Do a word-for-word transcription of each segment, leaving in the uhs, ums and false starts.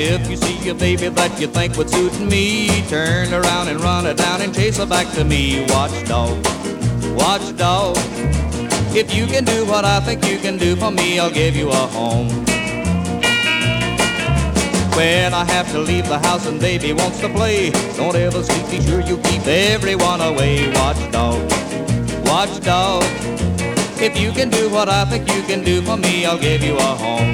If you see a baby that you think would suit me, turn around and run her down and chase her back to me. Watchdog, watchdog. If you can do what I think you can do for me, I'll give you a home. When I have to leave the house and baby wants to play, don't ever sleep, be sure you keep everyone away. Watchdog, watchdog. If you can do what I think you can do for me, I'll give you a home.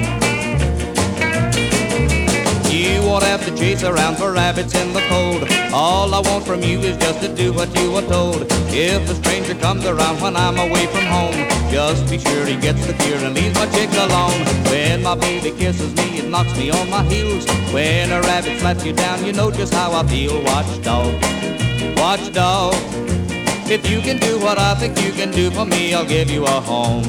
You won't have to chase around for rabbits in the cold. All I want from you is just to do what you were told. If a stranger comes around when I'm away from home, just be sure he gets the cure and leaves my chick alone. When my baby kisses me, it knocks me on my heels. When a rabbit slaps you down, you know just how I feel. Watchdog, watchdog. If you can do what I think you can do for me, I'll give you a home.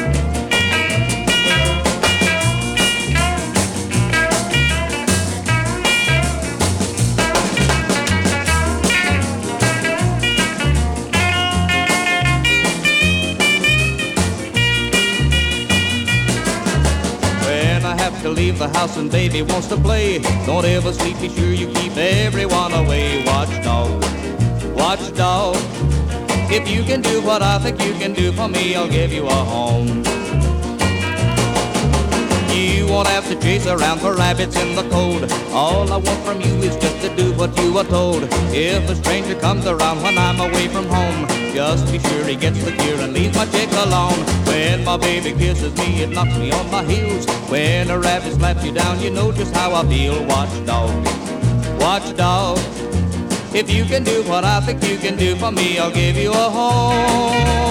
When I have to leave the house and baby wants to play, don't ever sleep, be sure you keep everyone away. Watchdog, watchdog. If you can do what I think you can do for me, I'll give you a home. You won't have to chase around for rabbits in the cold. All I want from you is just to do what you are told. If a stranger comes around when I'm away from home, just be sure he gets the cure and leaves my chick alone. When my baby kisses me, it knocks me on my heels. When a rabbit slaps you down, you know just how I feel. Watchdog, watchdog. If you can do what I think you can do for me, I'll give you a home.